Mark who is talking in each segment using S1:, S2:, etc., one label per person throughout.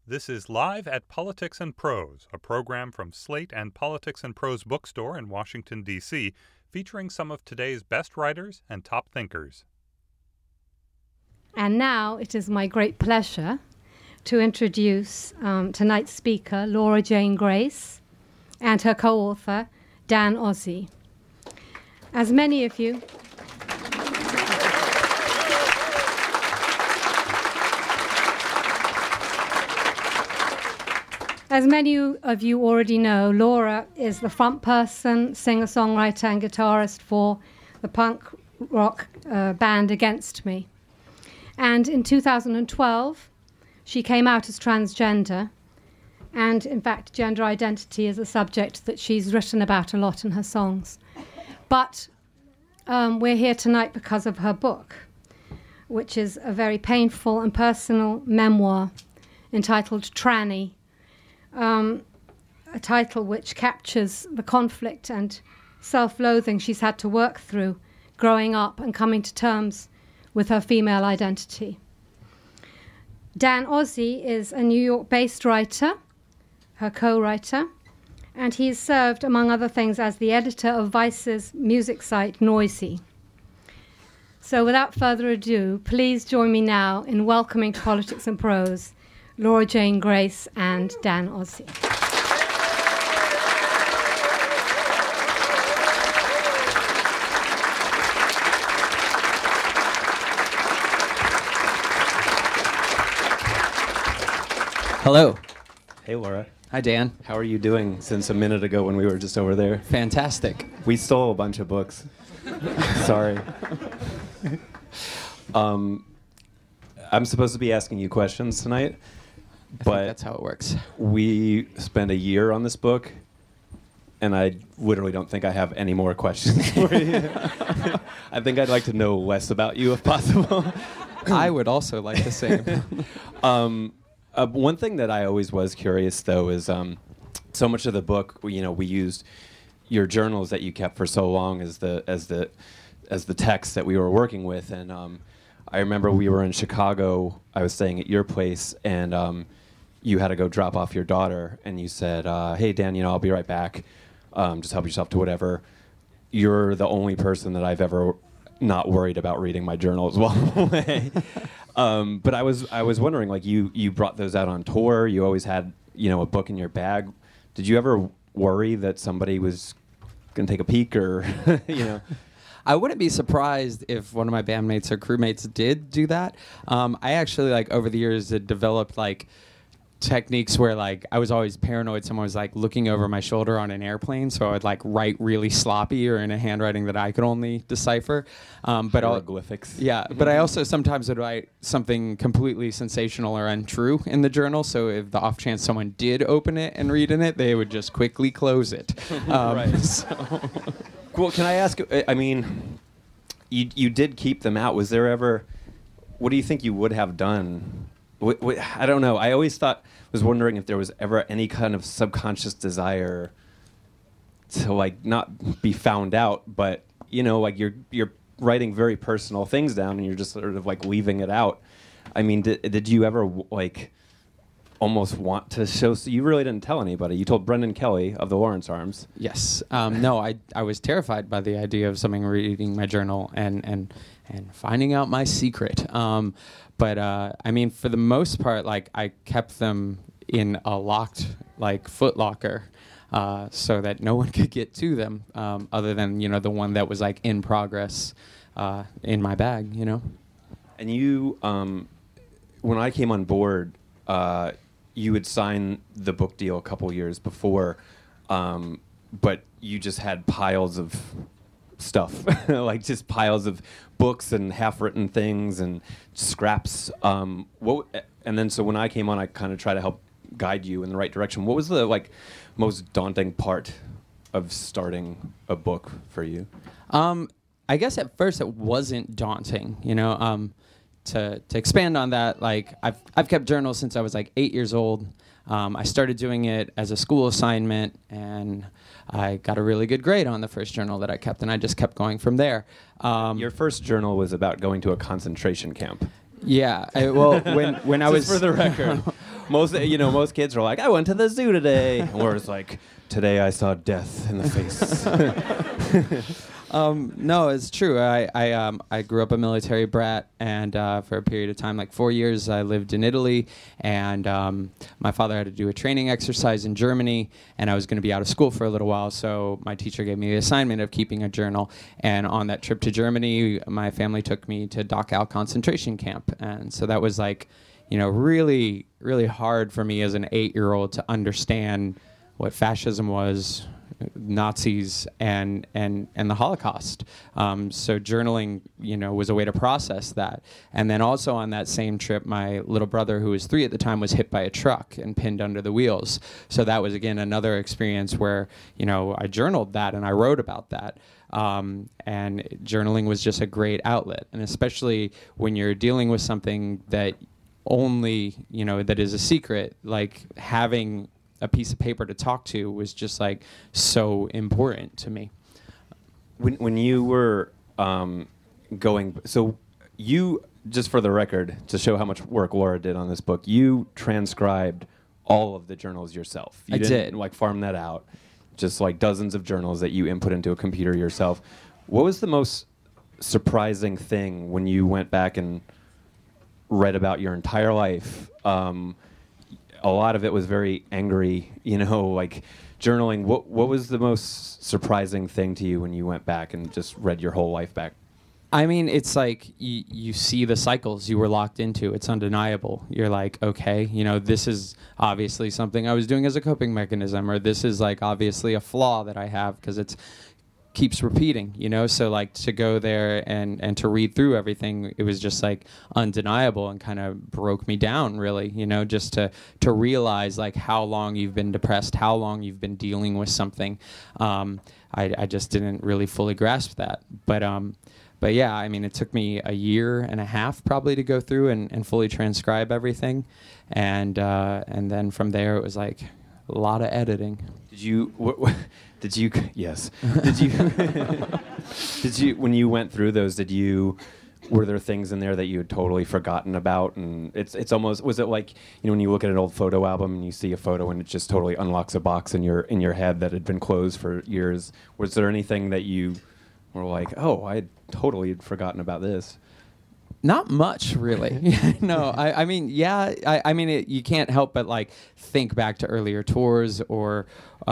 S1: This is Live at Politics and Prose, a program from Slate and Politics and Prose Bookstore in Washington, D.C., featuring some of today's best writers and top thinkers.
S2: And now it is my great pleasure to introduce tonight's speaker, Laura Jane Grace, and her co-author, Dan Ozzi. As many of you already know, Laura is the front person, singer-songwriter, and guitarist for the punk rock band Against Me. And in 2012, she came out as transgender. And in fact, gender identity is a subject that she's written about a lot in her songs. But we're here tonight because of her book, which is a very painful and personal memoir entitled Tranny, a title which captures the conflict and self-loathing she's had to work through growing up and coming to terms with her female identity. Dan Ozzi is a New York-based writer, her co-writer, and he's served, among other things, as the editor of Vice's music site Noisy. So without further ado, please join me now in welcoming to Politics and Prose Laura Jane Grace and Dan Ozzi.
S3: Hello.
S4: Hey, Laura.
S3: Hi, Dan.
S4: How are you doing since a minute ago when we were just over there?
S3: Fantastic.
S4: We stole a bunch of books. Sorry. I'm supposed to be asking you questions tonight,
S3: I
S4: but
S3: think that's how it works.
S4: we spent a year on this book, and I literally don't think I have any more questions for you. I think I'd like to know less about you if possible.
S3: I would also like the same.
S4: One thing that I always was curious, though, is so much of the book, we used your journals that you kept for so long as the text that we were working with. And I remember we were in Chicago. I was staying at your place, and you had to go drop off your daughter. And you said, "Hey, Dan, I'll be right back. Just help yourself to whatever." You're the only person that I've ever not worried about reading my journals while I'm away. But I was wondering, like, you brought those out on tour. You always had, a book in your bag. Did you ever worry that somebody was going to take a peek or,
S3: I wouldn't be surprised if one of my bandmates or crewmates did do that. I actually, over the years, had developed, techniques where I was always paranoid someone was looking over my shoulder on an airplane, so I would write really sloppy or in a handwriting that I could only decipher. But
S4: hieroglyphics.
S3: Yeah, but I also sometimes would write something completely sensational or untrue in the journal, so if the off chance someone did open it and read in it, they would just quickly close it.
S4: Right. So. Well, can I ask, you did keep them out. Was there ever, what do you think you would have done? I don't know. I always was wondering if there was ever any kind of subconscious desire to not be found out, but you're writing very personal things down and you're just sort of leaving it out. I mean, did you ever almost want to show? So you really didn't tell anybody. You told Brendan Kelly of the Lawrence Arms.
S3: Yes. No, I was terrified by the idea of someone reading my journal and finding out my secret. But for the most part, I kept them in a locked, foot locker, so that no one could get to them, other than, the one that was, in progress, in my bag,
S4: And you, when I came on board, you had signed the book deal a couple years before, but you just had piles of stuff, just piles of books and half-written things and scraps. And then so when I came on, I kind of tried to help guide you in the right direction. What was the most daunting part of starting a book for you?
S3: I guess at first it wasn't daunting, To expand on that, I've kept journals since I was 8 years old. I started doing it as a school assignment, and I got a really good grade on the first journal that I kept, and I just kept going from there.
S4: Your first journal was about going to a concentration camp.
S3: Yeah. When I was
S4: for the record. most kids are like, I went to the zoo today, and we're just like, today I saw death in the face.
S3: No, it's true. I grew up a military brat, and for a period of time, like 4 years, I lived in Italy, and my father had to do a training exercise in Germany, and I was going to be out of school for a little while, so my teacher gave me the assignment of keeping a journal, and on that trip to Germany, my family took me to Dachau concentration camp, and so that was like, really, really hard for me as an 8-year-old to understand what fascism was, Nazis, and the Holocaust. So journaling, was a way to process that. And then also on that same trip, my little brother, who was 3 at the time, was hit by a truck and pinned under the wheels. So that was, again, another experience where, I journaled that and I wrote about that. And journaling was just a great outlet. And especially when you're dealing with something that only, that is a secret, like having a piece of paper to talk to was just like so important to me.
S4: When you were so you, just for the record, to show how much work Laura did on this book, you transcribed all of the journals yourself. You didn't like farm that out, just like dozens of journals that you input into a computer yourself. What was the most surprising thing when you went back and read about your entire life? A lot of it was very angry, like journaling. What was the most surprising thing to you when you went back and just read your whole life back?
S3: I mean, it's like you see the cycles you were locked into. It's undeniable. You're like, okay, this is obviously something I was doing as a coping mechanism, or this is like obviously a flaw that I have because it's keeps repeating, so like to go there and to read through everything, it was just like undeniable and kind of broke me down, really, just to realize like how long you've been depressed, how long you've been dealing with something. I just didn't really fully grasp that, but yeah, I mean, it took me a year and a half probably to go through and fully transcribe everything, and then from there it was like a lot of editing. Yes. When you went through those, were there things in there that you had totally forgotten about? And it's almost, was it like, when you look at an old photo album and you see a photo and it just totally unlocks a box in your head that had been closed for years? Was there anything that you were like, oh, I totally had forgotten about this? Not much, really. No, I mean, yeah, I mean, you can't help but like think back to earlier tours or,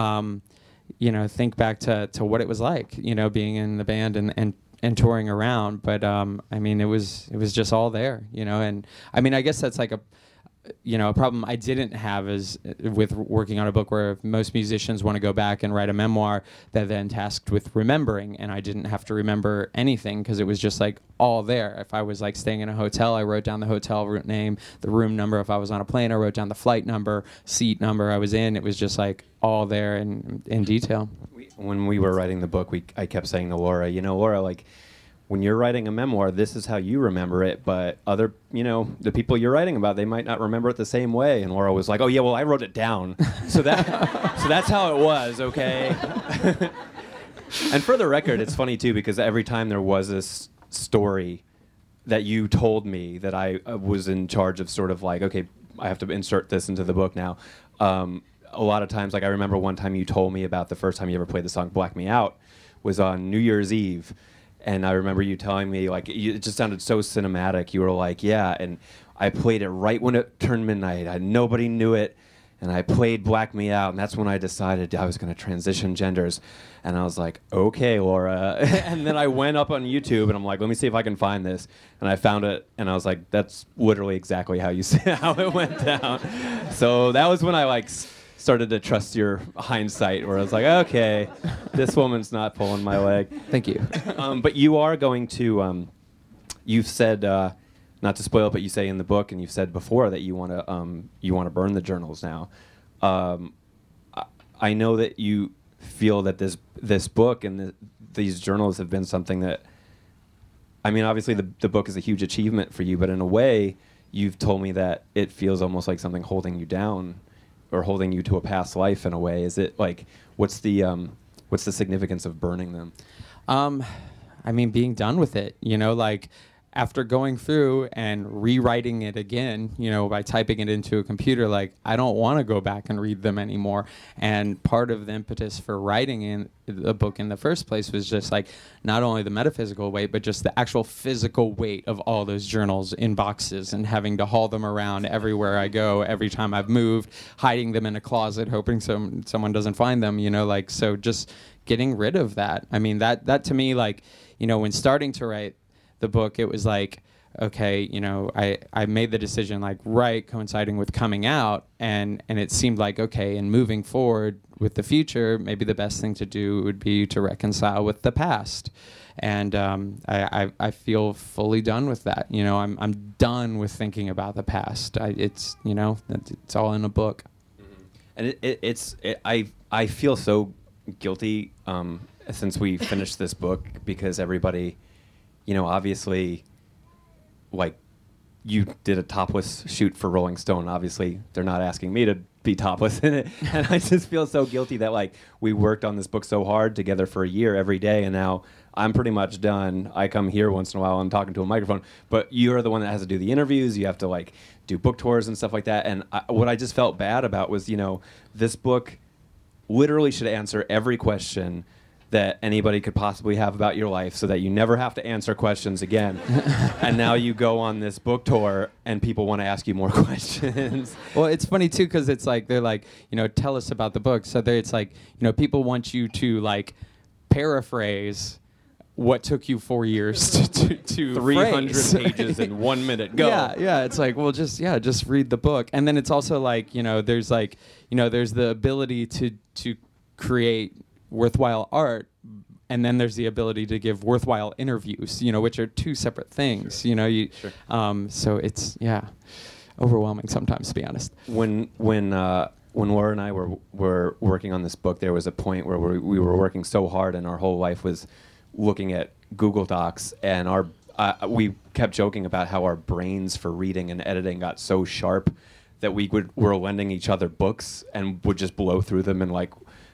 S3: think back to what it was like, being in the band and touring around. But I mean, it was just all there, and I mean, I guess that's like a problem I didn't have is with working on a book where most musicians want to go back and write a memoir. They're then tasked with remembering, and I didn't have to remember anything because it was just like all there. If I was like staying in a hotel, I wrote down the hotel room name, the room number. If I was on a plane, I wrote down the flight number, seat number I was in. It was just like all there in detail.
S4: When we were writing the book, I kept saying to Laura, Laura, like, when you're writing a memoir, this is how you remember it, but other, the people you're writing about, they might not remember it the same way. And Laura was like, oh yeah, well, I wrote it down. So that's how it was, okay? And for the record, it's funny too, because every time there was this story that you told me that I was in charge of sort of like, okay, I have to insert this into the book now. A lot of times, like I remember one time you told me about the first time you ever played the song Black Me Out was on New Year's Eve. And I remember you telling me, like, it just sounded so cinematic. You were like, yeah, and I played it right when it turned midnight. Nobody knew it, and I played Black Me Out, and that's when I decided I was going to transition genders. And I was like, okay, Laura. And then I went up on YouTube, and I'm like, let me see if I can find this. And I found it, and I was like, that's literally exactly how you say how it went down. So that was when I, started to trust your hindsight, where I was like, okay, this woman's not pulling my leg.
S3: Thank you.
S4: But you are going to, you've said, not to spoil it, but you say in the book, and you've said before that you want to burn the journals now. I know that you feel that this book and these journals have been something that, I mean, obviously the book is a huge achievement for you, but in a way, you've told me that it feels almost like something holding you down, or holding you to a past life in a way. Is it like, what's the significance of burning them?
S3: I mean, being done with it, like after going through and rewriting it again, by typing it into a computer, like, I don't want to go back and read them anymore. And part of the impetus for writing in the book in the first place was just like not only the metaphysical weight, but just the actual physical weight of all those journals in boxes and having to haul them around everywhere I go, every time I've moved, hiding them in a closet, hoping someone doesn't find them, so just getting rid of that. I mean, that to me, like, when starting to write the book, it was like, okay, I made the decision, like, right, coinciding with coming out, and it seemed like, okay, and moving forward with the future, maybe the best thing to do would be to reconcile with the past. And I feel fully done with that. I'm done with thinking about the past. It's all in a book.
S4: And I feel so guilty since we finished this book, because everybody, obviously, like, you did a topless shoot for Rolling Stone. Obviously, they're not asking me to be topless in it. And I just feel so guilty that, like, we worked on this book so hard together for a year every day, and now I'm pretty much done. I come here once in a while and talking to a microphone, but you're the one that has to do the interviews. You have to, like, do book tours and stuff like that. And what I just felt bad about was, this book literally should answer every question that anybody could possibly have about your life, so that you never have to answer questions again. And now you go on this book tour and people want to ask you more questions.
S3: Well, it's funny too, because it's like, they're like, tell us about the book. So it's like, people want you to, like, paraphrase what took you 4 years to
S4: 300
S3: phrase.
S4: pages in 1 minute. Go.
S3: Yeah. It's like, well, just read the book. And then it's also like, there's like, there's the ability to create worthwhile art, and then there's the ability to give worthwhile interviews, which are two separate things.
S4: Sure.
S3: So it's overwhelming sometimes, to be honest.
S4: When Laura and I were working on this book, there was a point where we were working so hard, and our whole life was looking at Google Docs, and we kept joking about how our brains for reading and editing got so sharp that were lending each other books and would just blow through them in, like,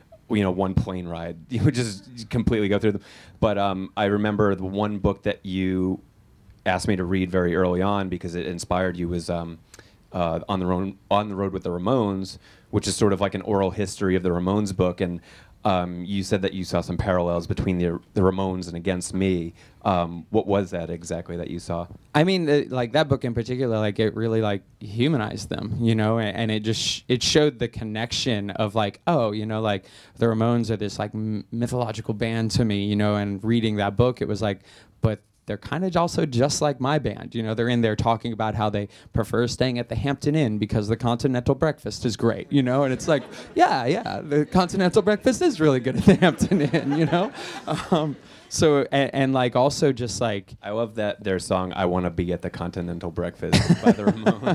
S4: one plane ride. You would just completely go through them. But I remember the one book that you asked me to read very early on because it inspired you was on the Road with the Ramones, which is sort of like an oral history of the Ramones book. And you said that you saw some parallels between the Ramones and Against Me. What was that exactly that you saw?
S3: I mean, like, that book in particular, like, it really, like, humanized them, and it just it showed the connection of, like, oh, like, the Ramones are this, like, mythological band to me, and reading that book, it was like, but they're kind of also just like my band. They're in there talking about how they prefer staying at the Hampton Inn because the continental breakfast is great, and it's like, yeah, the continental breakfast is really good at the Hampton Inn, So, and like, also just like...
S4: I love that their song, I Want to Be at the Continental Breakfast by the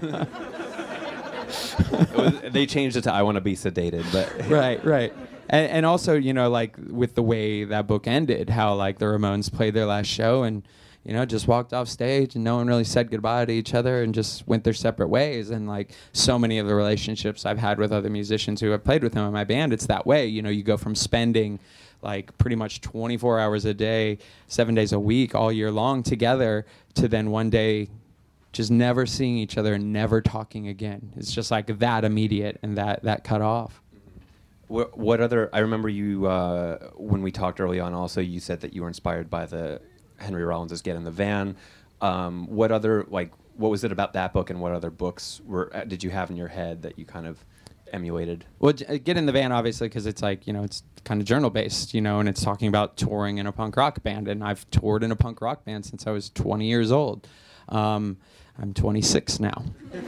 S4: Ramones. They changed it to I Want to Be Sedated, but...
S3: Right. And also, like, with the way that book ended, how, like, the Ramones played their last show and, just walked off stage and no one really said goodbye to each other and just went their separate ways. And, like, so many of the relationships I've had with other musicians who have played with them in my band, it's that way. You go from spending, like, pretty much 24 hours a day, 7 days a week, all year long together, to then one day just never seeing each other and never talking again. It's just like that immediate and that cut off.
S4: What other... I remember you, when we talked early on also, you said that you were inspired by the Henry Rollins' Get in the Van. What other, like, what was it about that book, and what other books did you have in your head that you kind of emulated?
S3: Well, Get in the Van, obviously, because it's like, it's kind of journal-based, and it's talking about touring in a punk rock band, and I've toured in a punk rock band since I was 20 years old. I'm 26 now.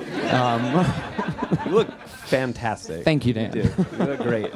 S4: You look fantastic.
S3: Thank you, Dan.
S4: You do. You look great.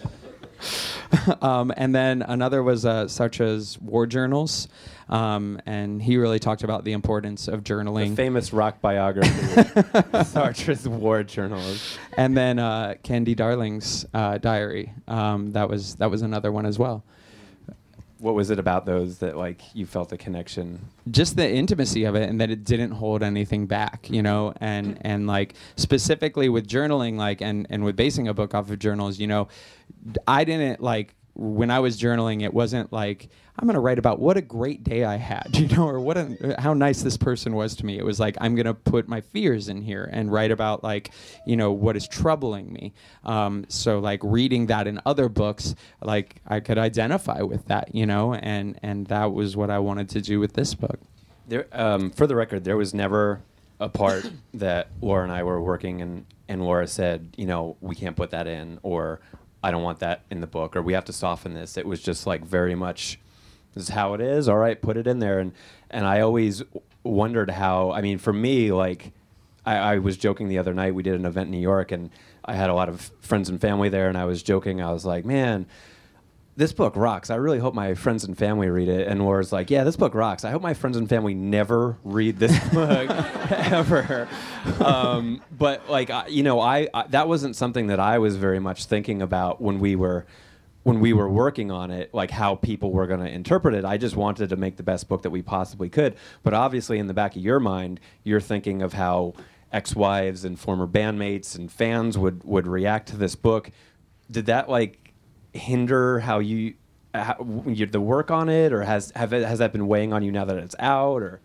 S3: And then another was Sartre's War Journals, and he really talked about the importance of journaling.
S4: The famous rock biography, Sartre's War Journals.
S3: And then Candy Darling's diary. That was another one as well.
S4: What was it about those that, like, you felt a connection?
S3: Just the intimacy of it, and that it didn't hold anything back, and like, specifically with journaling, like, and with basing a book off of journals, I didn't, like, when I was journaling, it wasn't like, I'm going to write about what a great day I had, or how nice this person was to me. It was like, I'm going to put my fears in here and write about like, what is troubling me. So like reading that in other books, like I could identify with that, and that was what I wanted to do with this book.
S4: There, for the record, there was never a part that Laura and I were working and Laura said, we can't put that in, or I don't want that in the book, or we have to soften this. It was just like very much, this is how it is. All right, put it in there. And I always wondered how, for me, like, I was joking the other night, we did an event in New York, and I had a lot of friends and family there, and I was joking, I was like, man, this book rocks. I really hope my friends and family read it. And Laura's like, yeah, this book rocks. I hope my friends and family never read this book, ever. But, like, I that wasn't something that I was very much thinking about when we were working on it, like how people were going to interpret it. I just wanted to make the best book that we possibly could. But obviously in the back of your mind, you're thinking of how ex-wives and former bandmates and fans would react to this book. Did that like hinder how the work on it, or has that been weighing on you now that it's out, or?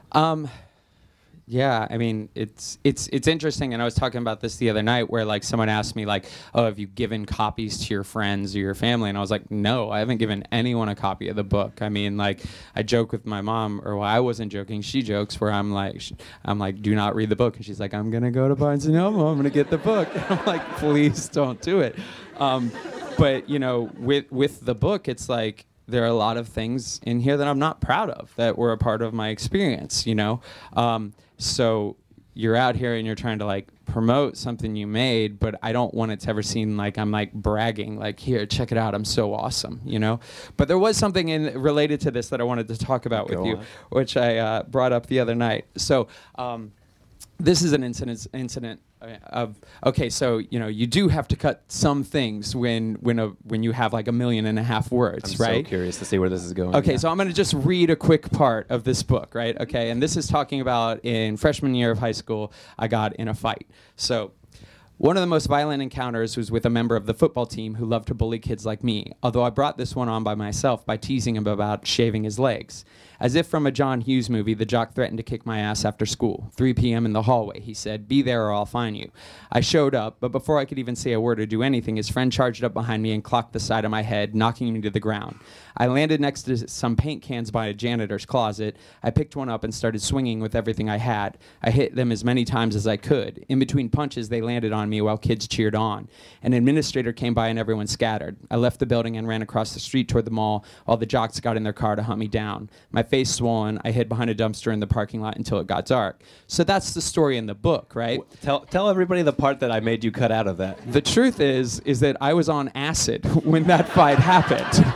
S3: Yeah, it's interesting, and I was talking about this the other night where like someone asked me like, oh, have you given copies to your friends or your family? And I was like, no, I haven't given anyone a copy of the book. Like I joke with my mom, or I wasn't joking, she jokes, where I'm like, do not read the book. And she's like, I'm going to go to Barnes & Noble, I'm going to get the book. And I'm like, please don't do it. But, with the book, it's like, there are a lot of things in here that I'm not proud of that were a part of my experience, So you're out here and you're trying to like promote something you made, but I don't want it to ever seem like I'm like bragging, like, here, check it out, I'm so awesome, But there was something related to this that I wanted to talk about with you, which I brought up the other night. So this is an incident of, okay, so you do have to cut some things when you have like 1.5 million words,
S4: I'm
S3: right?
S4: so curious to see where this is going.
S3: Okay,
S4: yeah.
S3: so I'm going to just read a quick part of this book, right? Okay, and this is talking about in freshman year of high school, I got in a fight. So one of the most violent encounters was with a member of the football team who loved to bully kids like me, although I brought this one on by myself by teasing him about shaving his legs. As if from a John Hughes movie, the jock threatened to kick my ass after school. 3 p.m. in the hallway, he said, be there or I'll fine you. I showed up, but before I could even say a word or do anything, his friend charged up behind me and clocked the side of my head, knocking me to the ground. I landed next to some paint cans by a janitor's closet. I picked one up and started swinging with everything I had. I hit them as many times as I could. In between punches, they landed on me while kids cheered on. An administrator came by and everyone scattered. I left the building and ran across the street toward the mall while the jocks got in their car to hunt me down. My face swollen, I hid behind a dumpster in the parking lot until it got dark. So that's the story in the book, right?
S4: Tell everybody the part that I made you cut out of that.
S3: The truth is that I was on acid when that fight happened.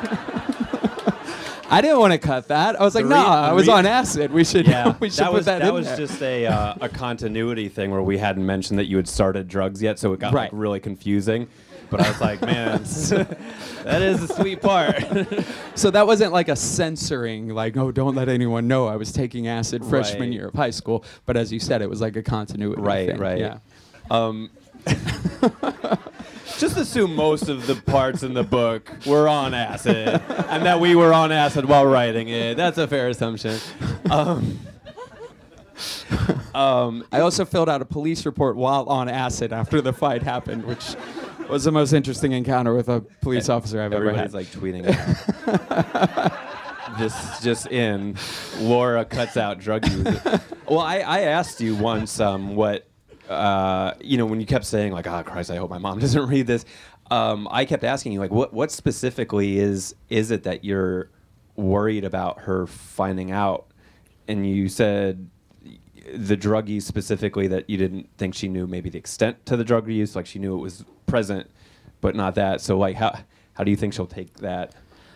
S3: I didn't want to cut that. I was like, I was on acid. We should, we should put that in there.
S4: That was just a continuity thing where we hadn't mentioned that you had started drugs yet, so it got like really confusing. But I was like, man, that is a sweet part.
S3: So that wasn't like a censoring, like, oh, don't let anyone know I was taking acid freshman year of high school. But as you said, it was like a continuity thing.
S4: Right.
S3: Yeah.
S4: Just assume most of the parts in the book were on acid, and that we were on acid while writing it. That's a fair assumption.
S3: I also filled out a police report while on acid after the fight happened, which was the most interesting encounter with a police officer I've ever had.
S4: Everybody's like tweeting. This just in, Laura cuts out drug use. Well, I asked you once what. When you kept saying like, "Oh Christ, I hope my mom doesn't read this," I kept asking you like, what specifically is it that you're worried about her finding out? And you said the drug use specifically, that you didn't think she knew maybe the extent to the drug use, like she knew it was present, but not that. So like, how do you think she'll take that?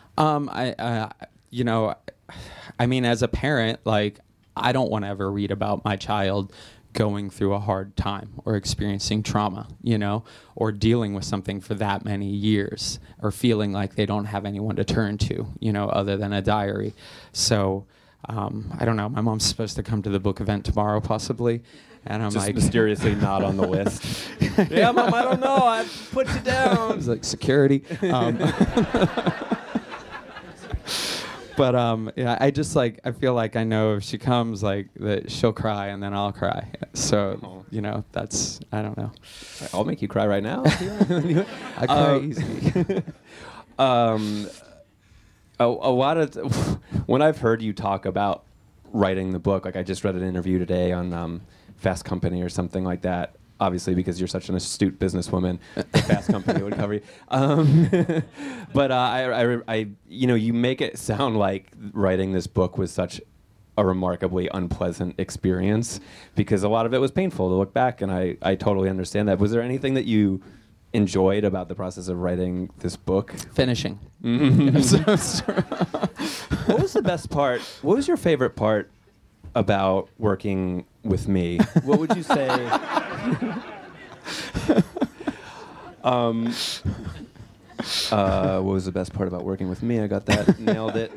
S4: As a parent, like I don't want to ever read about my child going through a hard time or experiencing trauma, or dealing with something for that many years, or feeling like they don't have anyone to turn to, other than a diary. So I don't know. My mom's supposed to come to the book event tomorrow, possibly.
S3: And I'm
S4: just
S3: like,
S4: mysteriously not on the list. Yeah, Mom, I don't know. I put you
S3: I
S4: down.
S3: was like, security. But yeah, I just like, I feel like I know if she comes, like, that she'll cry and then I'll cry. So, you know, that's, I don't know.
S4: I'll make you cry right now.
S3: I cry easily.
S4: A lot of when I've heard you talk about writing the book, like I just read an interview today on Fast Company or something like that. Obviously, because you're such an astute businesswoman, Fast Company would cover you. But I, you know, you make it sound like writing this book was such a remarkably unpleasant experience, because a lot of it was painful to look back, and I totally understand that. Was there anything that you enjoyed about the process of writing this book?
S3: Finishing.
S4: What was the best part? What was your favorite part about working with me? What would you say? What was the best part about working with me? I got that. Nailed it.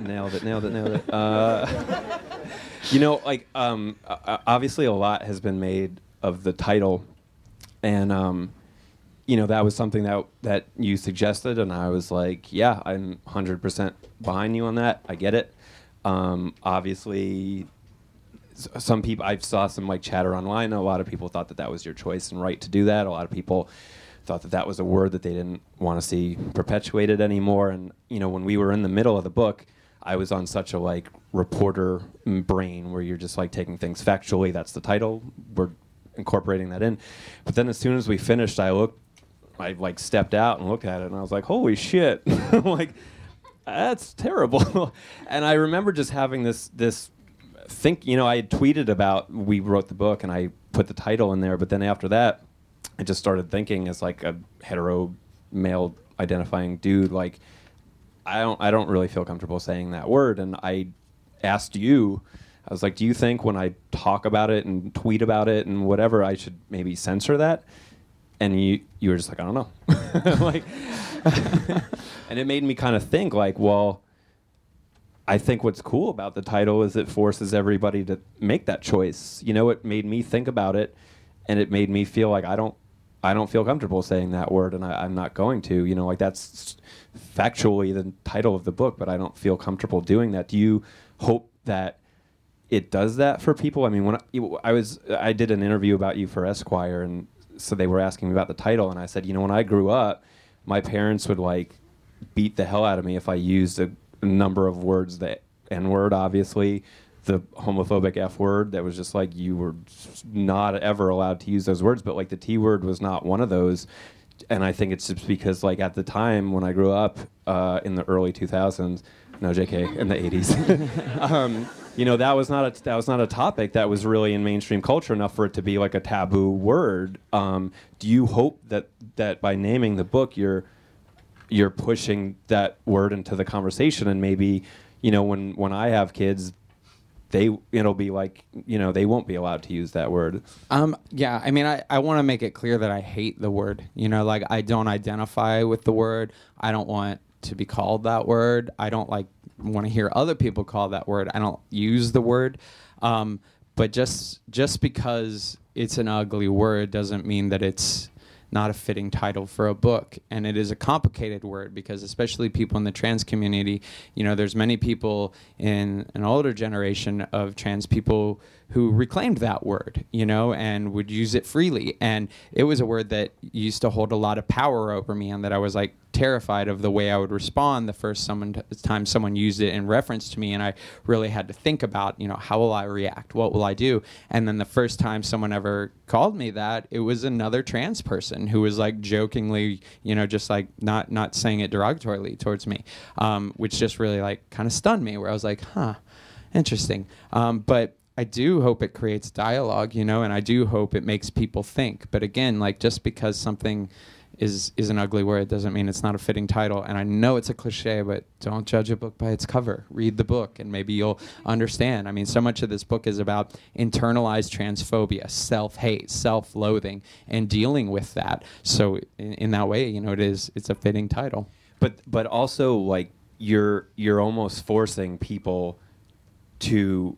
S4: You know, like, obviously a lot has been made of the title, and you know, that was something that you suggested, and I was like, yeah, I'm 100% behind you on that. I get it. Obviously, some people, I saw some like chatter online. A lot of people thought that was your choice and right to do that. A lot of people thought that was a word that they didn't want to see perpetuated anymore. And you know, when we were in the middle of the book, I was on such a like reporter brain where you're just like taking things factually. That's the title. We're incorporating that in. But then as soon as we finished, I like stepped out and looked at it, and I was like, holy shit. Like, that's terrible. And I remember just having this think, you know, I had tweeted about, we wrote the book and I put the title in there, but then after that, I just started thinking as like a hetero male identifying dude, like, I don't really feel comfortable saying that word. And I asked you, I was like, do you think when I talk about it and tweet about it and whatever, I should maybe censor that? And you were just like, I don't know. Like, and it made me kind of think like, well, I think what's cool about the title is it forces everybody to make that choice. You know, it made me think about it, and it made me feel like I don't feel comfortable saying that word, and I'm not going to. You know, like that's factually the title of the book, but I don't feel comfortable doing that. Do you hope that it does that for people? I mean, when I did an interview about you for Esquire, and so they were asking me about the title, and I said, you know, when I grew up, my parents would like beat the hell out of me if I used a number of words, the N-word, obviously, the homophobic F-word, that was just like, you were not ever allowed to use those words, but like the T-word was not one of those. And I think it's just because like at the time when I grew up in the early 2000s, no, JK, in the 80s, you know, that was not a topic that was really in mainstream culture enough for it to be like a taboo word. Do you hope that by naming the book, you're pushing that word into the conversation, and maybe, you know, when I have kids, it'll be like, you know, they won't be allowed to use that word.
S3: Yeah, I mean, I want to make it clear that I hate the word. You know, like, I don't identify with the word. I don't want to be called that word. I don't like want to hear other people call that word. I don't use the word. But just because it's an ugly word doesn't mean that it's not a fitting title for a book. And it is a complicated word, because especially people in the trans community, you know, there's many people in an older generation of trans people who reclaimed that word, you know, and would use it freely. And it was a word that used to hold a lot of power over me, and that I was like terrified of the way I would respond the first time someone used it in reference to me. And I really had to think about, you know, how will I react? What will I do? And then the first time someone ever called me that, it was another trans person who was like jokingly, you know, just like not saying it derogatorily towards me, which just really like kind of stunned me, where I was like, huh, interesting. But I do hope it creates dialogue, you know, and I do hope it makes people think. But again, like, just because something is an ugly word doesn't mean it's not a fitting title. And I know it's a cliche, but don't judge a book by its cover. Read the book, and maybe you'll understand. I mean, so much of this book is about internalized transphobia, self-hate, self-loathing, and dealing with that. So in that way, you know, it's a fitting title.
S4: But also, like, you're almost forcing people to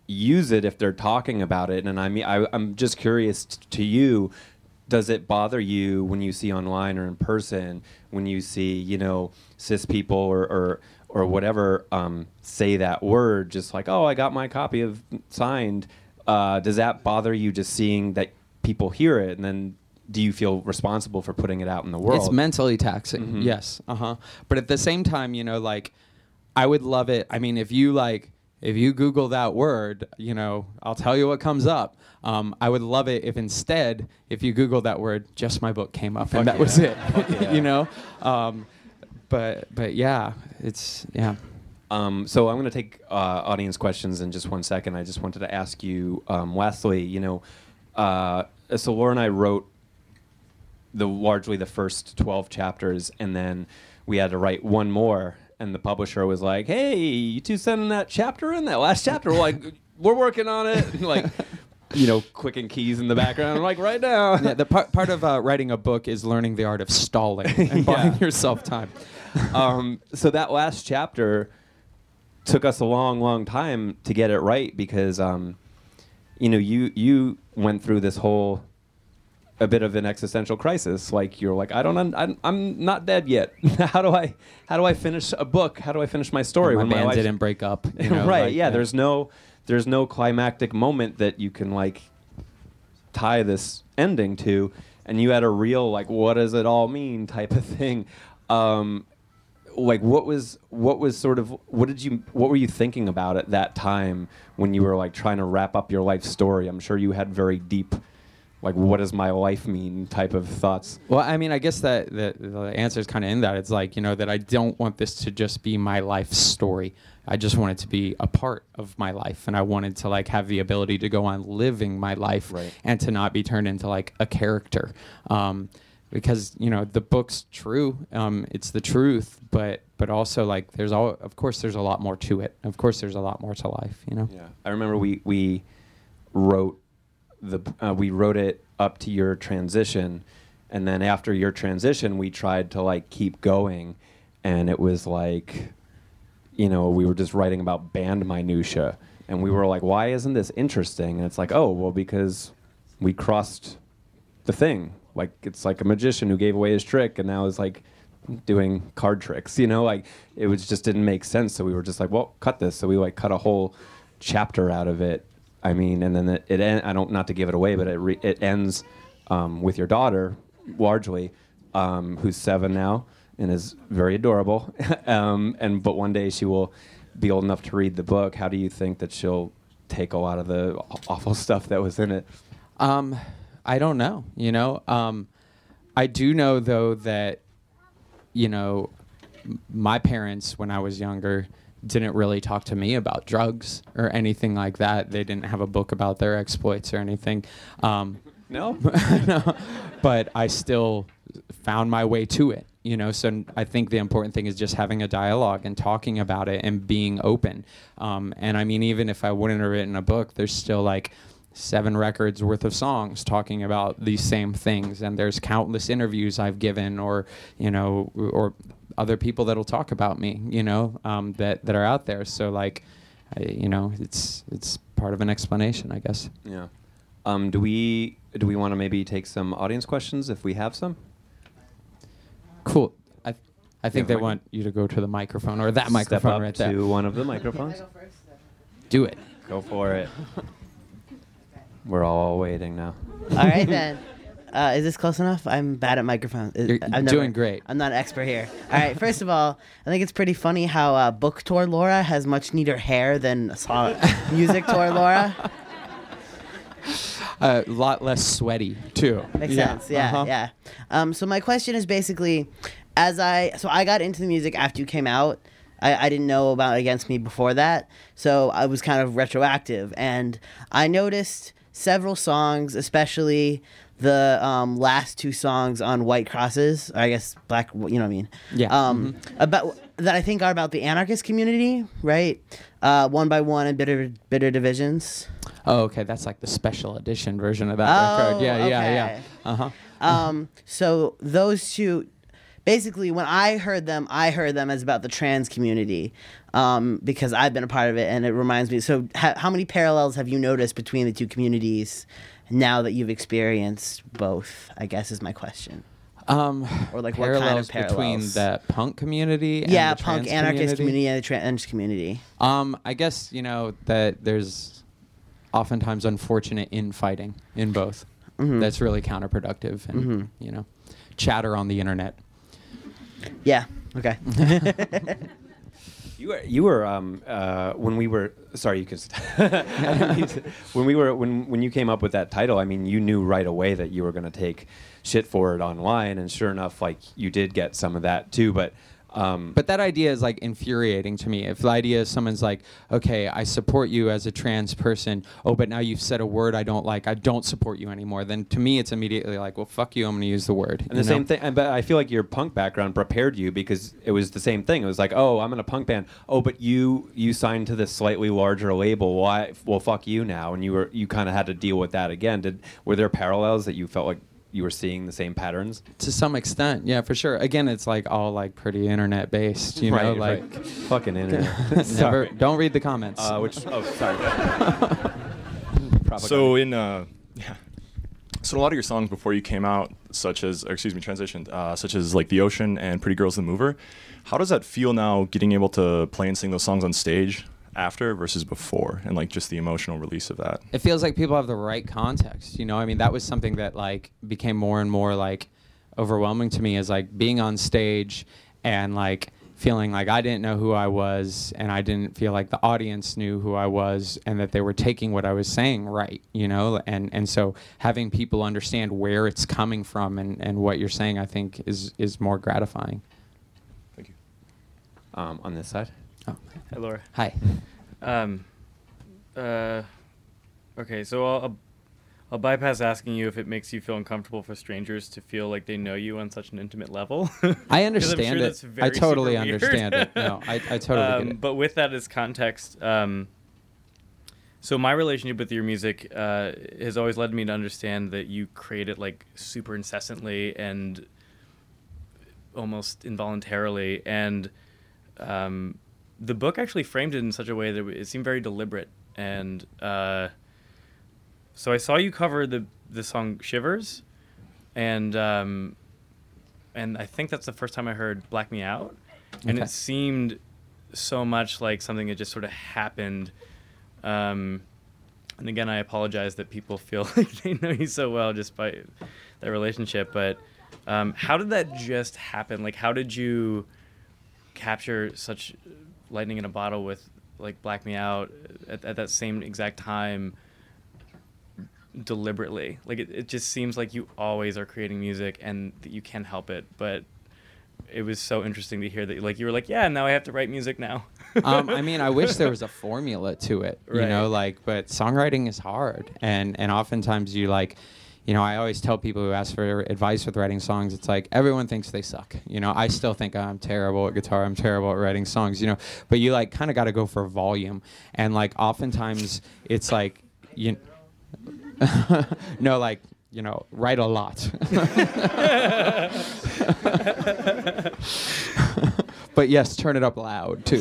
S4: use it if they're talking about it. And I mean, I'm just curious to you, does it bother you when you see online or in person, when you see, you know, cis people or whatever say that word, just like, oh, I got my copy of signed. Does that bother you just seeing that people hear it? And then do you feel responsible for putting it out in the world?
S3: It's mentally taxing, yes. But at the same time, you know, like, I would love it. I mean, if you Google that word, you know, I'll tell you what comes up. I would love it if instead, if you Google that word, just my book came up, and that was it. You know, but yeah, it's yeah.
S4: So I'm going to take audience questions in just 1 second. I just wanted to ask you, Wesley. You know, so Laura and I wrote largely the first 12 chapters, and then we had to write one more. And the publisher was like, "Hey, you two sending that chapter in? That last chapter?" We're like, "We're working on it." And like, you know, clicking keys in the background. I'm like, "Right now."
S3: Yeah, the part of writing a book is learning the art of stalling and buying yourself time.
S4: So that last chapter took us a long, long time to get it right because, you know, you went through this whole a bit of an existential crisis. Like you're like, I'm not dead yet. How do I finish a book? How do I finish my story?
S3: My
S4: when
S3: band
S4: my
S3: didn't break up. You know,
S4: right?
S3: like,
S4: Yeah. There's no climactic moment that you can like tie this ending to, and you had a real like, what does it all mean type of thing. Like what were you thinking about at that time when you were like trying to wrap up your life story? I'm sure you had very deep, like, what does my life mean type of thoughts.
S3: Well, I mean, I guess that the answer is kind of in that. It's like, you know, that I don't want this to just be my life story. I just want it to be a part of my life. And I wanted to, like, have the ability to go on living my life and to not be turned into, like, a character. Because, you know, the book's true. It's the truth. But also, like, of course, there's a lot more to it. Of course, there's a lot more to life, you know?
S4: Yeah. I remember we wrote we wrote it up to your transition, and then after your transition we tried to like keep going, and it was like, you know, we were just writing about band minutia, and we were like, why isn't this interesting? And it's like, oh well, because we crossed the thing. Like it's like a magician who gave away his trick and now is like doing card tricks, you know, like it was just didn't make sense. So we were just like, well, cut this. So we like cut a whole chapter out of it. I mean, and then I don't, not to give it away, but it ends with your daughter, largely, who's 7 now and is very adorable. But one day she will be old enough to read the book. How do you think that she'll take a lot of the awful stuff that was in it?
S3: I don't know. You know, I do know though that, you know, my parents when I was younger didn't really talk to me about drugs or anything like that. They didn't have a book about their exploits or anything.
S4: No?
S3: No. But I still found my way to it, you know? So I think the important thing is just having a dialogue and talking about it and being open. And I mean, even if I wouldn't have written a book, there's still like 7 records worth of songs talking about these same things. And there's countless interviews I've given or, you know, or other people that'll talk about me, you know, that are out there. So like, you know, it's part of an explanation, I guess.
S4: Yeah. Do we want to maybe take some audience questions if we have some?
S3: Cool. I think they want you to go to the microphone or that microphone right there.
S4: Step up to one of the microphones.
S5: Can I go first?
S3: Do it.
S4: Go for it. We're all waiting now.
S5: All right then. Is this close enough? I'm bad at microphones.
S3: You're doing great.
S5: I'm not an expert here. All right. First of all, I think it's pretty funny how book tour Laura has much neater hair than music tour Laura.
S3: A lot less sweaty too.
S5: Makes sense. Yeah, yeah. So my question is basically, I got into the music after you came out. I didn't know about Against Me before that, so I was kind of retroactive, and I noticed several songs, especially the last 2 songs on White Crosses, or I guess Black, you know what I mean?
S3: Yeah.
S5: About that I think are about the anarchist community, right? One by One and Bitter Divisions.
S3: Oh, okay. That's like the special edition version of that record. Yeah,
S5: okay.
S3: yeah. Uh-huh.
S5: So those 2, basically when I heard them as about the trans community, because I've been a part of it, and it reminds me. So how many parallels have you noticed between the two communities now that you've experienced both, I guess is my question. Or like what kind of parallels
S3: between the punk community and
S5: the
S3: punk
S5: trans anarchist community and the trans community?
S3: I guess, that there's oftentimes unfortunate infighting in both. That's really counterproductive and, chatter on the internet.
S5: Yeah. Okay.
S4: You were when we were sorry, you could when you came up with that title, I mean, you knew right away that you were going to take shit for it online, and sure enough, like, you did get some of that too, but
S3: that idea is like infuriating to me. If the idea is someone's like, okay, I support you as a trans person, but now you've said a word I don't like, I don't support you anymore, then to me it's immediately like, well, fuck you, I'm going to use the word.
S4: And the same thing, but I feel like your punk background prepared you, because it was the same thing. It was like, oh, I'm in a punk band. Oh, but you signed to this slightly larger label. Why? Well, fuck you now. And you kind of had to deal with that again. Were there parallels that you felt like you were seeing the same patterns?
S3: To some extent, yeah, for sure. Again, it's like all like pretty internet based,
S4: right. Fucking internet.
S3: Don't read the comments.
S4: Sorry.
S6: So so a lot of your songs before you came out, transitioned, such as like The Ocean and Pretty Girls the Mover, how does that feel now, getting able to play and sing those songs on stage after versus before, and like just the emotional release of that?
S3: It feels like people have the right context, I mean, that was something that like became more and more like overwhelming to me, is like being on stage and like feeling like I didn't know who I was, and I didn't feel like the audience knew who I was, and that they were taking what I was saying right, and so having people understand where it's coming from and what you're saying, I think is more gratifying.
S6: Thank you.
S4: On this side.
S3: Oh.
S7: Hi, Laura.
S3: Hi.
S7: Okay, so I'll bypass asking you if it makes you feel uncomfortable for strangers to feel like they know you on such an intimate level.
S3: I understand
S7: sure
S3: it. I totally understand it.
S7: No,
S3: I totally get it.
S7: But with that as context, so my relationship with your music has always led me to understand that you create it like super incessantly and almost involuntarily, and the book actually framed it in such a way that it seemed very deliberate. And so I saw you cover the song Shivers, and I think that's the first time I heard Black Me Out. And it seemed so much like something that just sort of happened. And again, I apologize that people feel like they know you so well just by that relationship. But how did that just happen? Like, how did you capture such lightning in a bottle with like Black Me Out at that same exact time deliberately? Like, it just seems like you always are creating music and that you can't help it. But it was so interesting to hear that like you were like, yeah, now I have to write music now.
S3: I mean, I wish there was a formula to it,
S7: right.
S3: But songwriting is hard, and oftentimes you like, I always tell people who ask for advice with writing songs, it's like everyone thinks they suck. I still think I'm terrible at guitar, I'm terrible at writing songs, but you like kind of got to go for volume. And like oftentimes it's like, no, like, write a lot. But yes, turn it up loud too.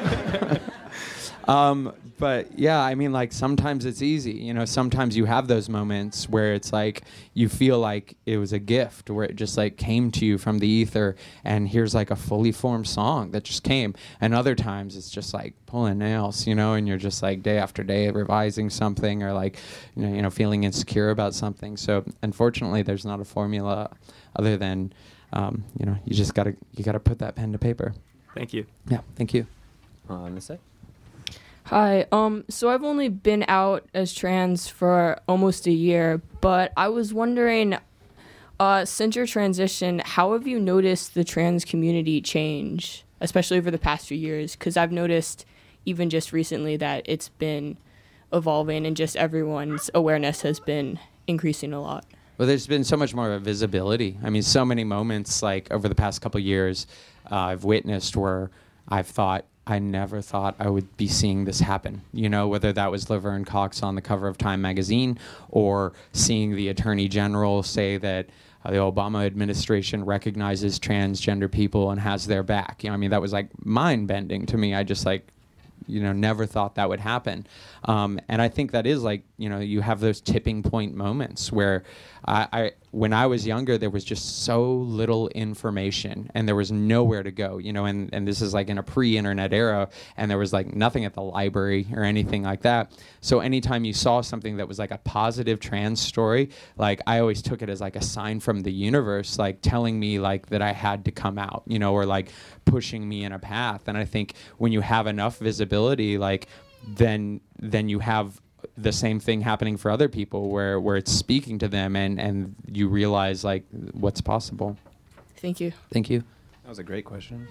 S3: But yeah, I mean, like sometimes it's easy, sometimes you have those moments where it's like you feel like it was a gift, where it just like came to you from the ether, and here's like a fully formed song that just came. And other times it's just like pulling nails, and you're just like day after day revising something, or like, feeling insecure about something. So unfortunately, there's not a formula other than, you just gotta put that pen to paper.
S7: Thank you.
S3: Yeah, thank you.
S4: On this side.
S8: Hi. So I've only been out as trans for almost a year, but I was wondering, since your transition, how have you noticed the trans community change, especially over the past few years? Because I've noticed even just recently that it's been evolving, and just everyone's awareness has been increasing a lot.
S3: Well, there's been so much more visibility. I mean, so many moments like over the past couple of years I've witnessed where I never thought I would be seeing this happen, whether that was Laverne Cox on the cover of Time magazine, or seeing the Attorney General say that the Obama administration recognizes transgender people and has their back. I mean, that was like mind-bending to me. I just like, never thought that would happen. And I think that is like, you have those tipping point moments where when I was younger, there was just so little information and there was nowhere to go, and this is like in a pre-internet era, and there was like nothing at the library or anything like that. So anytime you saw something that was like a positive trans story, like I always took it as like a sign from the universe, like telling me like that I had to come out, or like pushing me in a path. And I think when you have enough visibility, like then you have the same thing happening for other people where it's speaking to them and you realize like what's possible.
S8: Thank you.
S3: Thank you.
S4: That was a great question.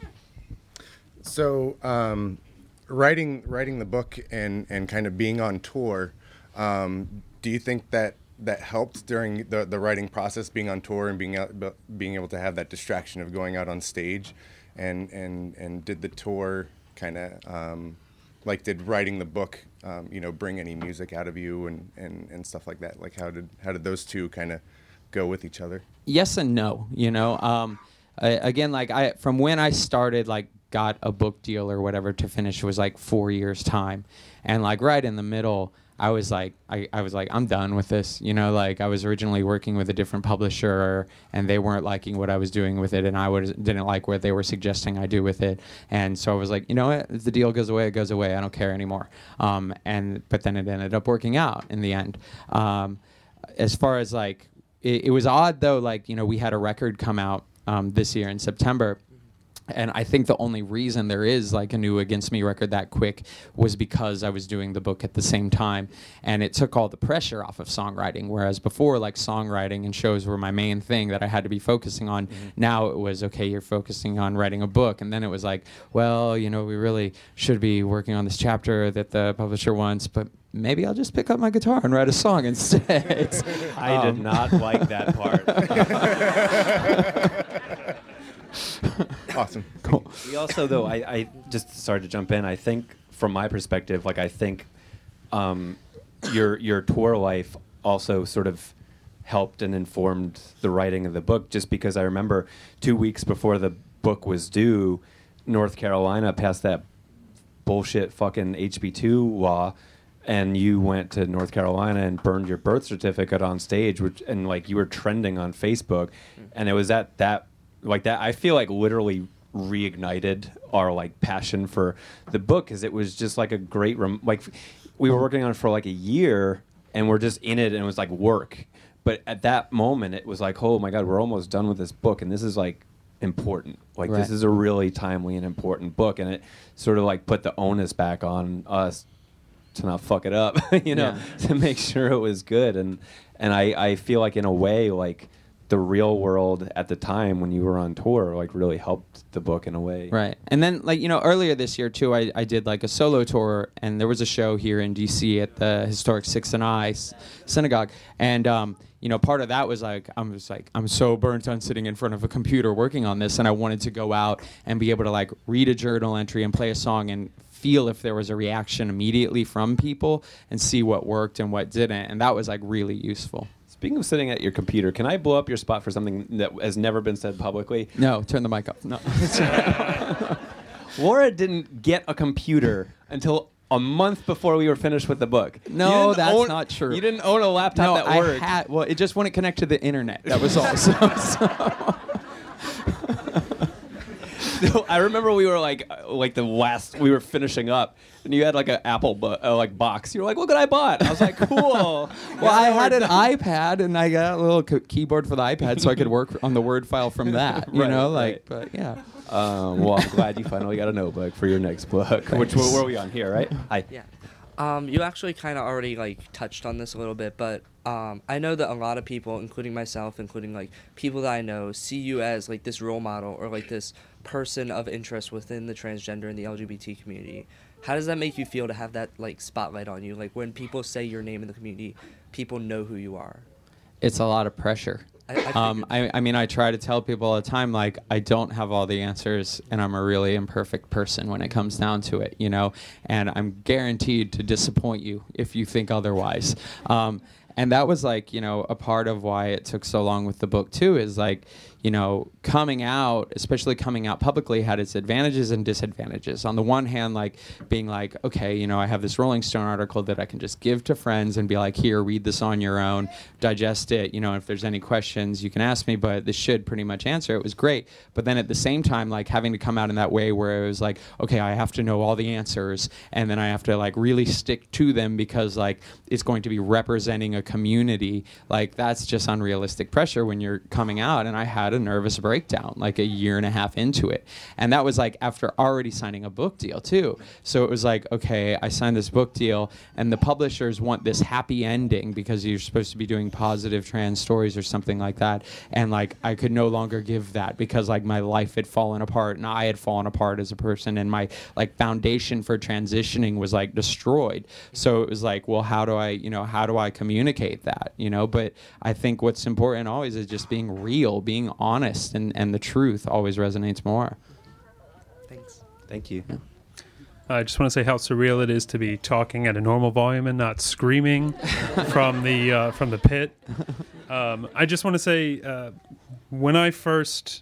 S9: So writing the book and kind of being on tour, do you think that helped during the writing process, being on tour and being able to have that distraction of going out on stage, and did the tour kind of did writing the book bring any music out of you and stuff like that? Like how did those two kind of go with each other?
S3: Yes and no. Again, like from when I started, like got a book deal or whatever to finish was like 4 years time, and like right in the middle, I was like, I'm done with this. Like I was originally working with a different publisher, and they weren't liking what I was doing with it, and I didn't like what they were suggesting I do with it. And so I was like, you know what? If the deal goes away, it goes away. I don't care anymore. But then it ended up working out in the end. As far as like, it was odd though. Like we had a record come out this year in September. And I think the only reason there is like a new Against Me record that quick was because I was doing the book at the same time, and it took all the pressure off of songwriting. Whereas before, like songwriting and shows were my main thing that I had to be focusing on. Mm-hmm. Now it was, okay, you're focusing on writing a book. And then it was like, well, we really should be working on this chapter that the publisher wants, but maybe I'll just pick up my guitar and write a song instead.
S4: I did not like that part.
S9: Awesome.
S3: Cool.
S4: We also, though, I just started to jump in. I think, from my perspective, like I think your tour life also sort of helped and informed the writing of the book. Just because I remember 2 weeks before the book was due, North Carolina passed that bullshit fucking HB2 law, and you went to North Carolina and burned your birth certificate on stage, and like you were trending on Facebook, and it was at that. Like that, I feel like literally reignited our like passion for the book, because it was just like a great like we were working on it for like a year, and we're just in it, and it was like work. But at that moment, it was like, oh my God, we're almost done with this book, and this is like important. Like This is a really timely and important book, and it sort of like put the onus back on us to not fuck it up, to make sure it was good. And I feel like in a way, like the real world at the time when you were on tour like really helped the book in a way.
S3: Right. And then like, earlier this year too, I did like a solo tour, and there was a show here in DC at the historic Sixth and I Synagogue. And, part of that was like, I'm so burnt on sitting in front of a computer working on this, and I wanted to go out and be able to like read a journal entry and play a song and feel if there was a reaction immediately from people and see what worked and what didn't. And that was like really useful.
S4: Speaking of sitting at your computer, can I blow up your spot for something that has never been said publicly?
S3: No, turn the mic off. No.
S4: Laura didn't get a computer until a month before we were finished with the book.
S3: No, that's not true.
S4: You didn't own a laptop that worked.
S3: Well, it just wouldn't connect to the internet. That was all.
S4: So I remember we were like we were finishing up, and you had like an Apple box. You were like, "Look what I bought!" I was like, "Cool."
S3: Well, I had an iPad, and I got a little keyboard for the iPad, so I could work on the Word file from that.
S4: Right.
S3: But yeah.
S4: Well, I'm glad you finally got a notebook for your next book. Which were we on here, right? Hi.
S10: Yeah. You actually kind of already like touched on this a little bit, but I know that a lot of people, including myself, including like people that I know, see you as like this role model or like this person of interest within the transgender and the LGBT community. How does that make you feel to have that like spotlight on you? Like when people say your name in the community, people know who you are.
S3: It's a lot of pressure. I mean, I try to tell people all the time, like, I don't have all the answers, and I'm a really imperfect person when it comes down to it, and I'm guaranteed to disappoint you if you think otherwise. And that was like, you know, a part of why it took so long with the book too, is like, you know, coming out, especially coming out publicly, had its advantages and disadvantages. On the one hand, like being like, okay, you know, I have this Rolling Stone article that I can just give to friends and be like, here, read this on your own, digest it. You know, if there's any questions, you can ask me, but this should pretty much answer. It was great. But then at the same time, like having to come out in that way where it was like, okay, I have to know all the answers, and then I have to like really stick to them because like it's going to be representing a community. Like that's just unrealistic pressure when you're coming out. And I had a nervous breakdown like a year and a half into it, and that was like after already signing a book deal too. So it was like, okay, I signed this book deal and the publishers want this happy ending because you're supposed to be doing positive trans stories or something like that, and like I could no longer give that because like my life had fallen apart and I had fallen apart as a person, and my like foundation for transitioning was like destroyed. So it was like, well, how do I communicate that, you know? But I think what's important always is just being real, being honest, and the truth always resonates more.
S10: Thanks.
S4: Thank you.
S11: I just want to say how surreal it is to be talking at a normal volume and not screaming from the pit. I just want to say, when I first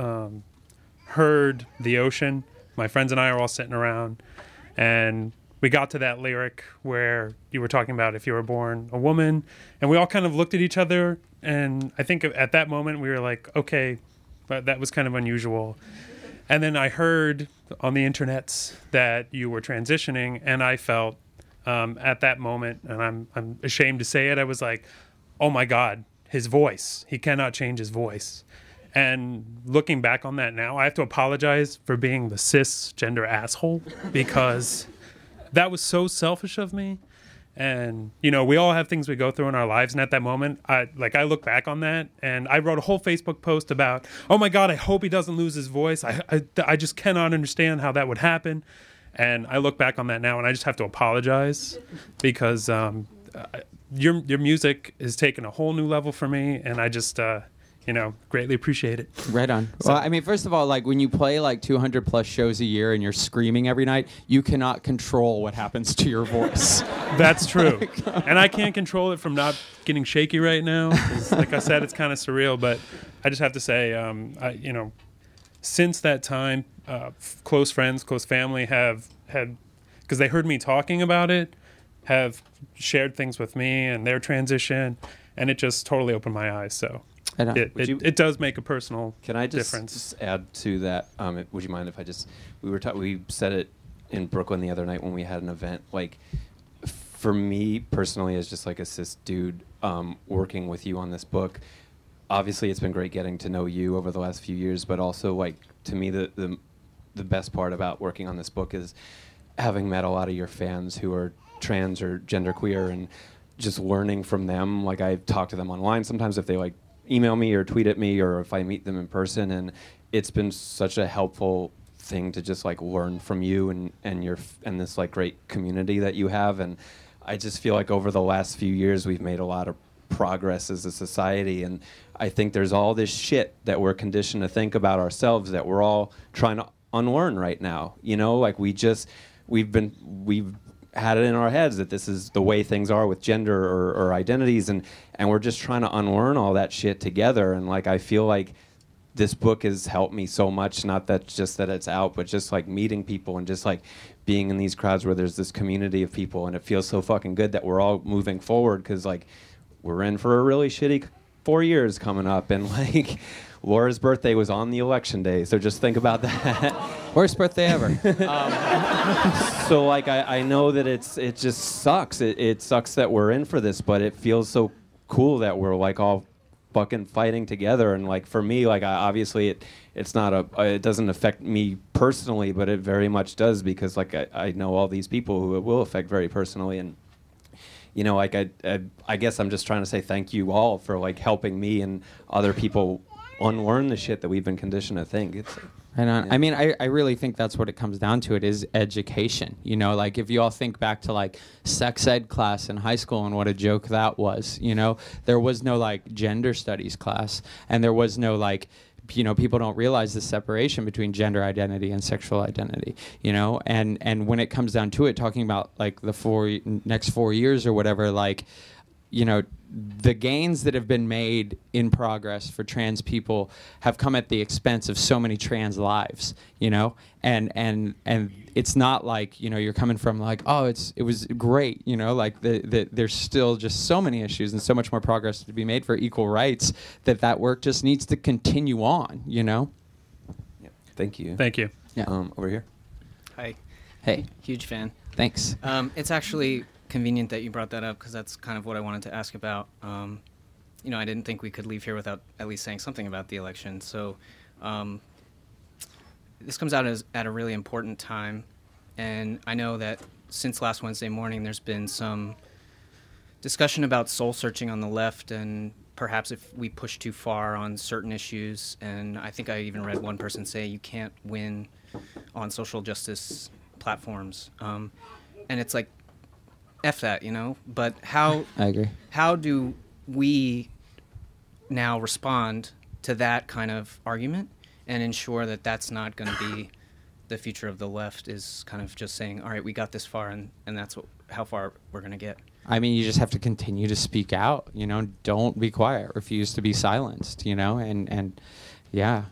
S11: heard The Ocean, my friends and I are all sitting around, and we got to that lyric where you were talking about if you were born a woman, and we all kind of looked at each other, and I think at that moment we were like, okay, but that was kind of unusual. And then I heard on the internets that you were transitioning, and I felt at that moment, and I'm ashamed to say it, I was like, oh my God, his voice. He cannot change his voice. And looking back on that now, I have to apologize for being the cisgender asshole because that was so selfish of me. And, you know, we all have things we go through in our lives. And at that moment, I look back on that and I wrote a whole Facebook post about, oh my God, I hope he doesn't lose his voice. I just cannot understand how that would happen. And I look back on that now and I just have to apologize because your music is taking a whole new level for me. And I just, greatly appreciate it.
S3: Right on.
S11: So,
S3: well, I mean, first of all, like when you play like 200 plus shows a year and you're screaming every night, you cannot control what happens to your voice.
S11: That's true. And I can't control it from not getting shaky right now. Like I said, it's kind of surreal, but I just have to say, since that time, close friends, close family have had, because they heard me talking about it, have shared things with me and their transition, and it just totally opened my eyes. So it does make a personal
S4: Can I just
S11: difference.
S4: add to that? Would you mind if I just we said it in Brooklyn the other night when we had an event. Like for me personally, as just like a cis dude working with you on this book, obviously it's been great getting to know you over the last few years. But also, like to me, the best part about working on this book is having met a lot of your fans who are trans or genderqueer and just learning from them. Like I talk to them online sometimes if they like email me or tweet at me or if I meet them in person, and it's been such a helpful thing to just like learn from you and this like great community that you have. And I just feel like over the last few years we've made a lot of progress as a society, and I think there's all this shit that we're conditioned to think about ourselves that we're all trying to unlearn right now. You know, like we've had it in our heads that this is the way things are with gender or identities, and we're just trying to unlearn all that shit together. And like I feel like this book has helped me so much, not that just that it's out, but just like meeting people and just like being in these crowds where there's this community of people, and it feels so fucking good that we're all moving forward, because like we're in for a really shitty 4 years coming up, and like Laura's birthday was on the election day, so just think about that.
S3: Worst birthday ever.
S4: So like I know that it just sucks. It sucks that we're in for this, but it feels so cool that we're like all fucking fighting together. And like for me, like obviously it's not it doesn't affect me personally, but it very much does, because like I know all these people who it will affect very personally. And you know, like I guess I'm just trying to say thank you all for like helping me and other people unlearn the shit that we've been conditioned to think. It's
S3: right on. Yeah. I mean, I really think that's what it comes down to. It is education. You know, like if you all think back to like sex ed class in high school and what a joke that was, you know, there was no like gender studies class, and there was no like, you know, people don't realize the separation between gender identity and sexual identity, you know, and when it comes down to it, talking about like the next 4 years or whatever, like you know, the gains that have been made in progress for trans people have come at the expense of so many trans lives, you know, and it's not like, you know, you're coming from like, oh, it was great, you know, like there's still just so many issues and so much more progress to be made for equal rights that work just needs to continue on, you know.
S4: Yeah. Thank you.
S11: Thank you.
S3: Yeah.
S4: Over here.
S12: Hi.
S3: Hey.
S12: Huge fan.
S3: Thanks.
S12: It's actually convenient that you brought that up because that's kind of what I wanted to ask about. You know, I didn't think we could leave here without at least saying something about the election. So this comes out at a really important time. And I know that since last Wednesday morning, there's been some discussion about soul searching on the left and perhaps if we push too far on certain issues. And I think I even read one person say you can't win on social justice platforms. And it's like, F that, you know, but how
S3: I agree.
S12: How do we now respond to that kind of argument and ensure that that's not going to be the future of the left, is kind of just saying, all right, we got this far and that's how far we're going to get?
S3: I mean, you just have to continue to speak out, you know, don't be quiet, refuse to be silenced, you know, and yeah,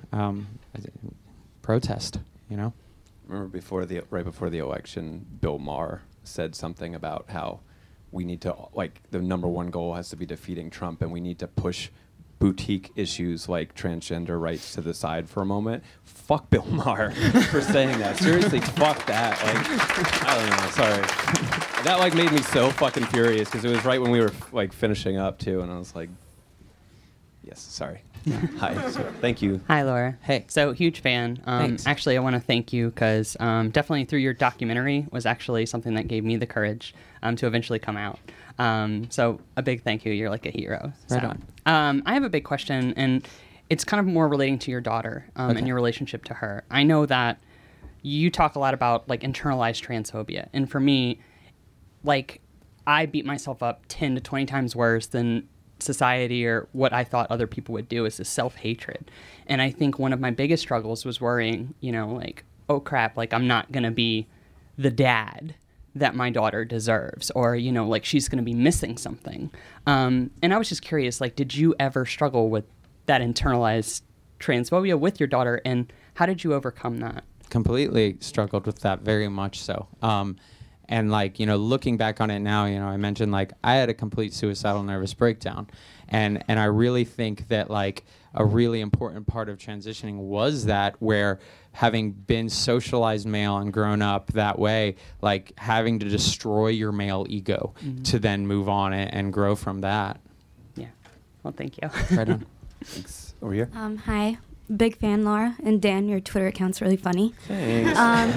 S3: protest, you know.
S4: Remember right before the election, Bill Maher said something about how we need to, like, the number one goal has to be defeating Trump, and we need to push boutique issues like transgender rights to the side for a moment. Fuck Bill Maher for saying that. Seriously, fuck that. Like, I don't know. Sorry. That like made me so fucking furious because it was right when we were like finishing up too, and I was like, yes, sorry. Hi. So, thank you.
S13: Hi, Laura.
S3: Hey.
S13: So, huge fan.
S3: Thanks.
S13: Actually, I want to thank you because definitely through your documentary was actually something that gave me the courage to eventually come out. So, a big thank you. You're like a hero.
S3: Right on.
S13: I have a big question, and it's kind of more relating to your daughter and your relationship to her. I know that you talk a lot about like internalized transphobia, and for me, like I beat myself up 10 to 20 times worse than society or what I thought other people would do, is this self-hatred. And I think one of my biggest struggles was worrying, you know, like, oh crap, like I'm not going to be the dad that my daughter deserves, or, you know, like she's going to be missing something. And I was just curious, like, did you ever struggle with that internalized transphobia with your daughter, and how did you overcome that?
S3: Completely struggled with that, very much so. And like, you know, looking back on it now, you know, I mentioned like I had a complete suicidal nervous breakdown. And I really think that like a really important part of transitioning was that, where having been socialized male and grown up that way, like having to destroy your male ego to then move on and grow from that.
S13: Yeah. Well, thank you.
S3: Right on.
S4: Thanks. Over here.
S14: Hi. Big fan, Laura. And Dan, your Twitter account's really funny.
S4: Thanks.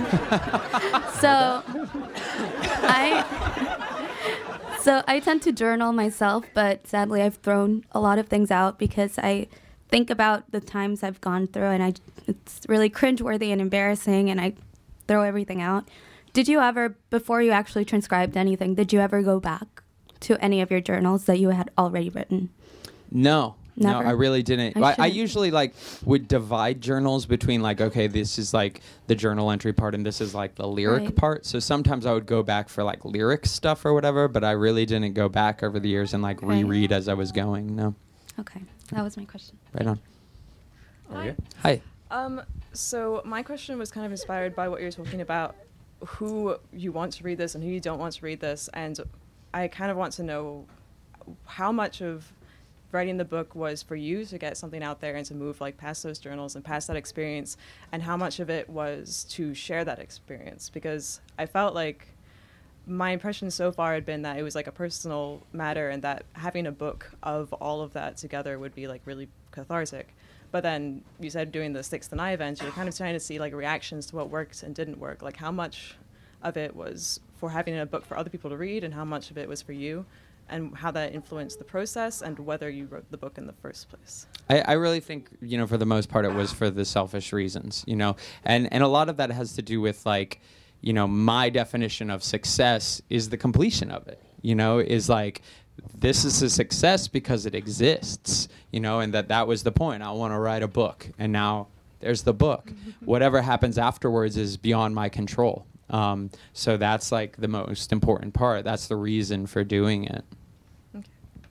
S14: So I tend to journal myself, but sadly I've thrown a lot of things out because I think about the times I've gone through, and it's really cringeworthy and embarrassing, and I throw everything out. Did you ever, before you actually transcribed anything, did you ever go back to any of your journals that you had already written?
S3: No.
S14: Never?
S3: No, I really didn't. I usually like would divide journals between like, okay, this is like the journal entry part and this is like the lyric part. So sometimes I would go back for like lyric stuff or whatever, but I really didn't go back over the years and like reread as I was going. No.
S14: Okay. That was my question.
S3: Right on.
S4: Hi.
S3: Hi.
S15: So my question was kind of inspired by what you're talking about, who you want to read this and who you don't want to read this. And I kind of want to know how much of writing the book was for you to get something out there and to move like past those journals and past that experience, and how much of it was to share that experience. Because I felt like my impression so far had been that it was like a personal matter, and that having a book of all of that together would be like really cathartic. But then you said doing the Sticks to Nye event, you're kind of trying to see like reactions to what worked and didn't work. Like how much of it was for having a book for other people to read, and how much of it was for you, and how that influenced the process and whether you wrote the book in the first place?
S3: I really think, you know, for the most part, it was for the selfish reasons, you know, and a lot of that has to do with like, you know, my definition of success is the completion of it, you know, is like, this is a success because it exists, you know, and that was the point. I want to write a book, and now there's the book. Whatever happens afterwards is beyond my control. So that's like the most important part. That's the reason for doing it.
S15: Okay.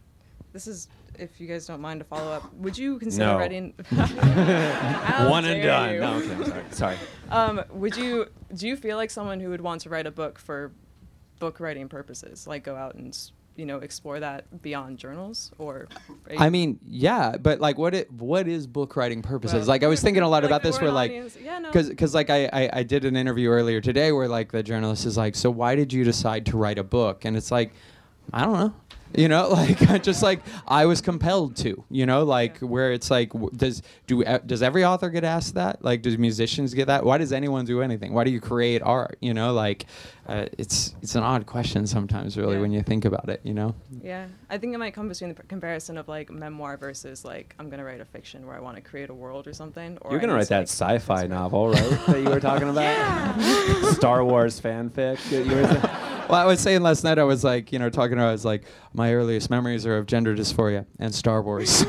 S15: this is, if you guys don't mind to follow up, would you consider
S4: No.
S15: writing?
S4: One and done. No, okay, I'm sorry.
S15: Do you feel like someone who would want to write a book for book writing purposes, like go out and explore that beyond journals, or?
S3: I mean, yeah, but like, what is book writing purposes?
S15: Well,
S3: like, I was thinking a lot
S15: like
S3: about this,
S15: for
S3: where
S15: an
S3: like,
S15: audience- yeah, no.
S3: because like I did an interview earlier today where like the journalist is like, so why did you decide to write a book? And it's like, I don't know. Like just like I was compelled to, like where it's like, does every author get asked that? Like, does musicians get that? Why does anyone do anything? Why do you create art? It's an odd question sometimes, really, when you think about it.
S15: Yeah, I think it might come between the comparison of like memoir versus like I'm gonna write a fiction where I want to create a world or something. Or
S4: You're gonna write that sci-fi novel, right? That you were talking about.
S15: Yeah.
S4: Star Wars fanfic.
S3: Well, I was saying last night, I was like, talking to, I was like, my earliest memories are of gender dysphoria and Star Wars.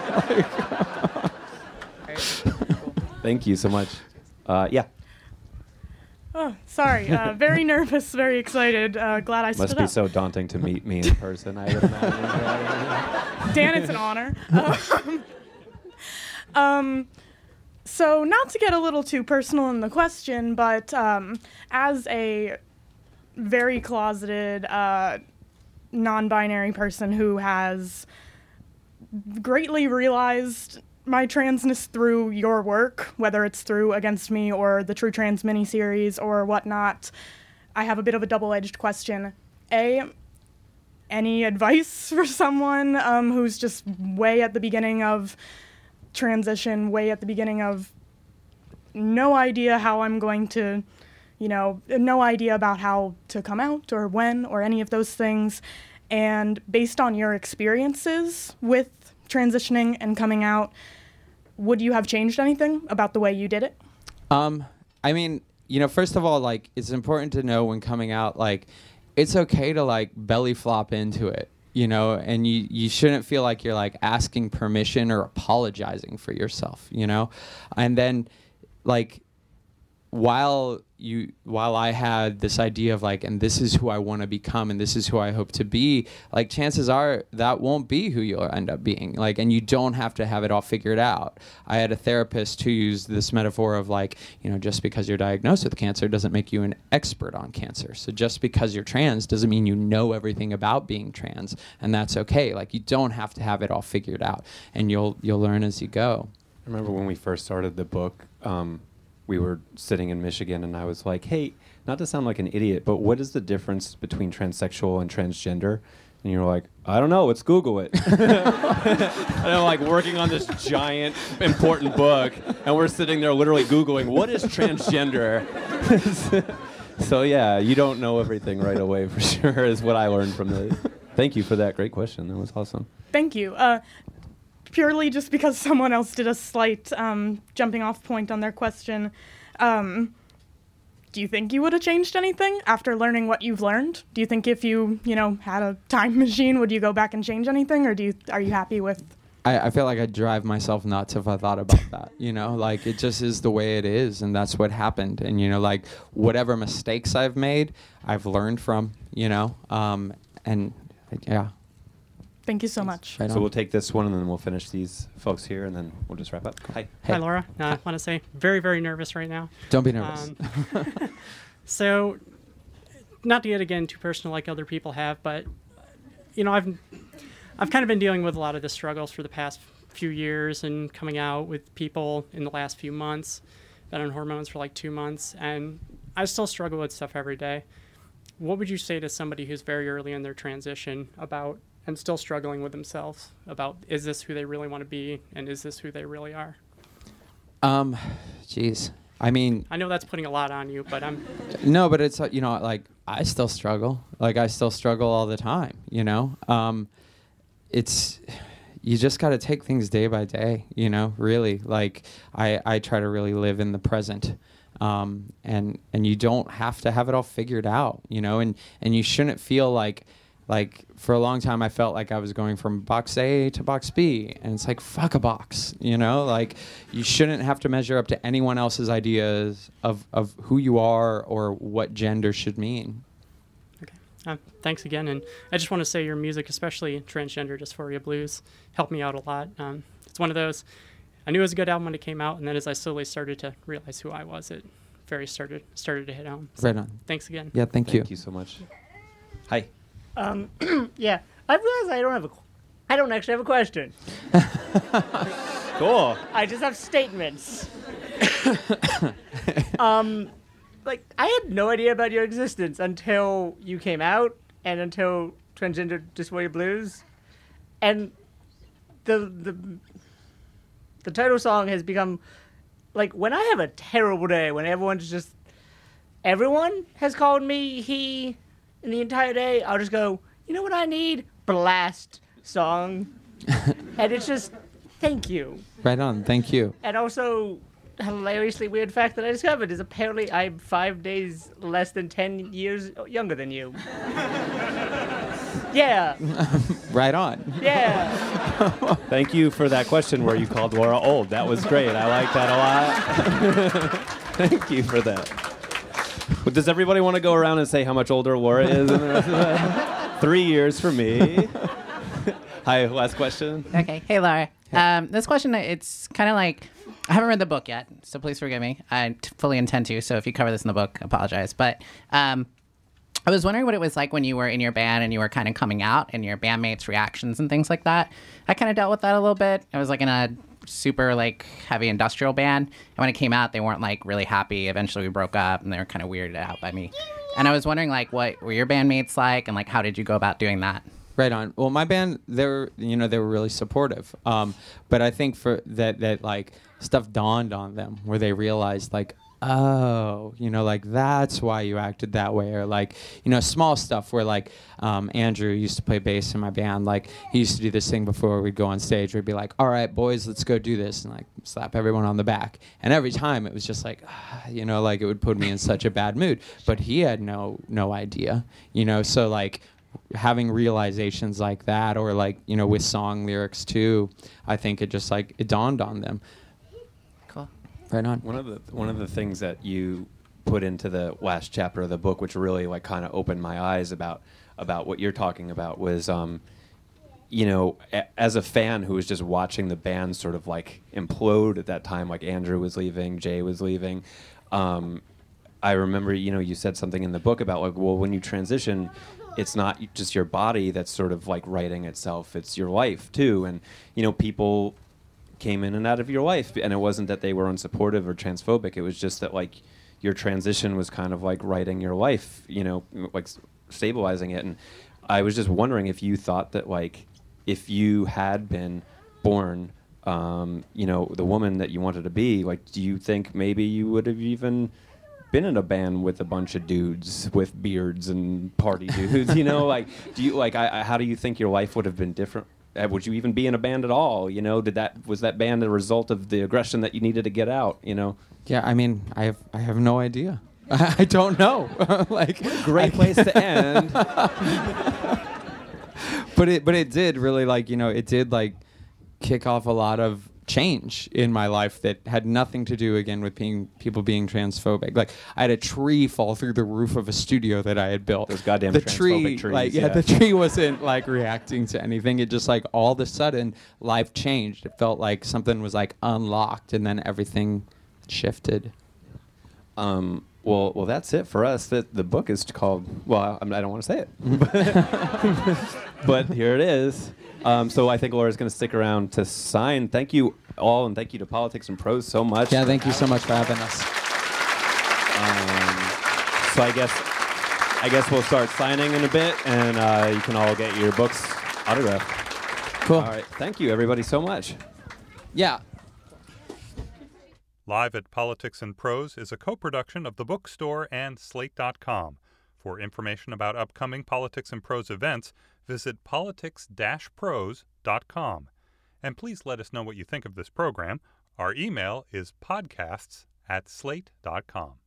S4: Thank you so much. Yeah.
S16: Oh, sorry. Very nervous, very excited. Glad I stood
S4: Must be
S16: up.
S4: so daunting to meet me in person, I would imagine.
S16: Dan, it's an honor. So not to get a little too personal in the question, but as a very closeted, non-binary person who has greatly realized my transness through your work, whether it's through Against Me or the True Trans miniseries or whatnot, I have a bit of a double-edged question. Any advice for someone who's just way at the beginning of transition, way at the beginning of no idea how I'm going to, no idea about how to come out or when or any of those things, and based on your experiences with transitioning and coming out, would you have changed anything about the way you did it?
S3: I mean, first of all, like, it's important to know when coming out, like, it's okay to like belly flop into it, and you shouldn't feel like you're like asking permission or apologizing for yourself, and then like while I had this idea of like, and this is who I want to become and this is who I hope to be, like chances are that won't be who you'll end up being, like, and you don't have to have it all figured out. I had a therapist who used this metaphor of like, just because you're diagnosed with cancer doesn't make you an expert on cancer. So just because you're trans doesn't mean you know everything about being trans, and that's okay. Like, you don't have to have it all figured out, and you'll learn as you go.
S4: I remember when we first started the book, we were sitting in Michigan, and I was like, hey, not to sound like an idiot, but what is the difference between transsexual and transgender? And you're like, I don't know, let's Google it. And I'm like working on this giant, important book, and we're sitting there literally Googling, what is transgender? So yeah, you don't know everything right away for sure, is what I learned from the... Thank you for that great question, that was awesome.
S16: Thank you. Purely just because someone else did a slight jumping off point on their question, do you think you would have changed anything after learning what you've learned? Do you think if you, had a time machine, would you go back and change anything, or are you happy with?
S3: I feel like I'd drive myself nuts if I thought about that, like it just is the way it is, and that's what happened. And, like whatever mistakes I've made, I've learned from, and yeah.
S16: Thank you so much.
S4: So we'll take this one, and then we'll finish these folks here, and then we'll just wrap up. Hi.
S17: Hi, Laura. I want to say very, very nervous right now.
S3: Don't be nervous.
S17: So, not to get again too personal like other people have, but I've kind of been dealing with a lot of the struggles for the past few years, and coming out with people in the last few months. Been on hormones for like 2 months, and I still struggle with stuff every day. What would you say to somebody who's very early in their transition about, and still struggling with themselves about, is this who they really want to be, and is this who they really are?
S3: Geez. I mean,
S17: I know that's putting a lot on you, but
S3: no, but it's like I still struggle. Like, I still struggle all the time. It's, you just got to take things day by day. Really. Like, I try to really live in the present. And you don't have to have it all figured out. And you shouldn't feel like for a long time I felt like I was going from box A to box B, and it's like, fuck a box, like you shouldn't have to measure up to anyone else's ideas of who you are or what gender should mean.
S17: Okay. Thanks again, and I just want to say your music, especially Transgender Dysphoria Blues, helped me out a lot. It's one of those, I knew it was a good album when it came out, and then as I slowly started to realize who I was, it very started to hit home. So
S3: Right on.
S17: Thanks again.
S3: Yeah, thank you.
S4: Thank you so much. Hi.
S18: Yeah, I realize I don't actually have a question.
S4: Cool.
S18: I just have statements. Like, I had no idea about your existence until you came out and until Transgender Dysphoria Blues. And the title song has become, like, when I have a terrible day, when everyone has called me he in the entire day, I'll just go, you know what I need? Blast song. And it's just, thank you.
S3: Right on. Thank you.
S18: And also, hilariously weird fact that I discovered is apparently I'm 5 days less than 10 years younger than you. Yeah.
S3: Right on.
S18: Yeah.
S4: Thank you for that question where you called Laura old. That was great. I like that a lot. Thank you for that. Well, does everybody want to go around and say how much older Laura is? 3 years for me. Hi, last question.
S19: Okay. Hey, Laura. This question, it's kind of like, I haven't read the book yet, so please forgive me. I fully intend to, so if you cover this in the book, I apologize. But I was wondering what it was like when you were in your band and you were kind of coming out and your bandmates' reactions and things like that. I kind of dealt with that a little bit. I was like in a super like heavy industrial band, and when it came out, they weren't like really happy. Eventually we broke up and they were kind of weirded out by me. And I was wondering like what were your bandmates like and like how did you go about doing that?
S3: Right on. Well, my band, they were really supportive. But I think for that like stuff dawned on them where they realized like, oh, like that's why you acted that way, or like, small stuff where like Andrew used to play bass in my band. Like he used to do this thing before we'd go on stage where he'd be like, all right, boys, let's go do this, and like slap everyone on the back. And every time it was just like, like it would put me in such a bad mood. But he had no idea, so like having realizations like that, or like with song lyrics too, I think it just like it dawned on them.
S19: Cool.
S3: Right on.
S4: One of the things that you put into the last chapter of the book, which really like kind of opened my eyes about what you're talking about, was as a fan who was just watching the band sort of like implode at that time, like Andrew was leaving, Jay was leaving. I remember you said something in the book about like, well, when you transition, it's not just your body that's sort of like writing itself, it's your life too. And people came in and out of your life, and it wasn't that they were unsupportive or transphobic, it was just that like your transition was kind of like writing your life, like stabilizing it. And I was just wondering if you thought that like if you had been born the woman that you wanted to be, like do you think maybe you would have even been in a band with a bunch of dudes with beards and party dudes, like do you like how do you think your life would have been different? Would you even be in a band at all? Was that band a result of the aggression that you needed to get out?
S3: Yeah, I mean, I have no idea. I don't know. Like
S4: what a great place to end.
S3: But it did really like it did like kick off a lot of change in my life that had nothing to do again with people being transphobic. Like I had a tree fall through the roof of a studio that I had built.
S4: Those goddamn
S3: the
S4: transphobic trees.
S3: Like the tree wasn't like reacting to anything. It just like all of a sudden life changed. It felt like something was like unlocked, and then everything shifted.
S4: Well, that's it for us. The book is called. Well, I don't want to say it, but here it is. So I think Laura's going to stick around to sign. Thank you all, and thank you to Politics and Prose so much.
S3: Yeah, thank you so much for having us.
S4: So I guess we'll start signing in a bit, and you can all get your books autographed.
S3: Cool.
S4: All right. Thank you, everybody, so much.
S3: Yeah.
S1: Live at Politics and Prose is a co-production of The Bookstore and Slate.com. For information about upcoming Politics and Prose events, visit politics-prose.com. And please let us know what you think of this program. Our email is podcasts@slate.com.